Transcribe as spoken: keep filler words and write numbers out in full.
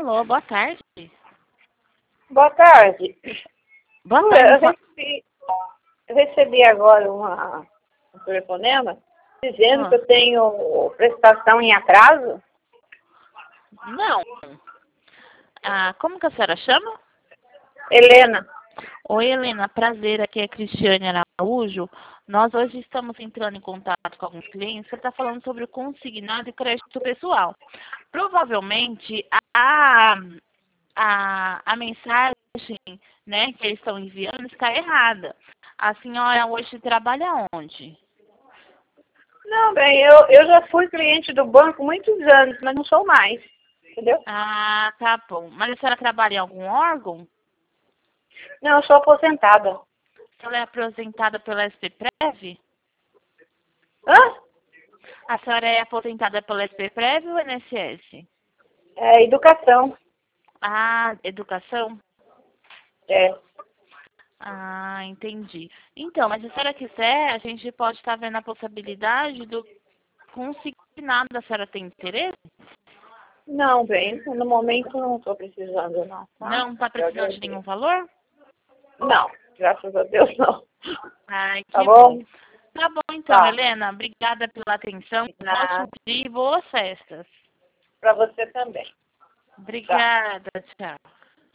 Alô, boa tarde. Boa tarde. Boa Eu tarde. recebi, eu recebi agora uma, um telefonema dizendo Ah, que eu tenho prestação em atraso. Não. Ah, como que a senhora chama? Helena. Oi, Helena. Prazer. Aqui é Cristiane Araújo. Nós hoje estamos entrando em contato com alguns clientes que está falando sobre o consignado e crédito pessoal. Provavelmente, a, a, a mensagem, né, que eles estão enviando está errada. A senhora hoje trabalha onde? Não, bem, eu, eu já fui cliente do banco muitos anos, mas não sou mais. Entendeu? Ah, tá bom. Mas a senhora trabalha em algum órgão? Não, eu sou aposentada. A senhora é aposentada pela S P Prev? Hã? A senhora é aposentada pela S P Prev ou I N S S? É educação. Ah, educação? É. Ah, entendi. Então, mas se a senhora quiser, a gente pode estar vendo a possibilidade do consignado. A senhora tem interesse? Não, bem, no momento não estou precisando, não. Tá? Não está Eu precisando de nenhum agradeço. valor? Não, graças a Deus não. Ai, Tá que bom. bom? Tá bom, então, Tá. Helena. Obrigada pela atenção. Um ótimo Nada. dia e boas festas. Pra você também. Tá. Obrigada, tchau.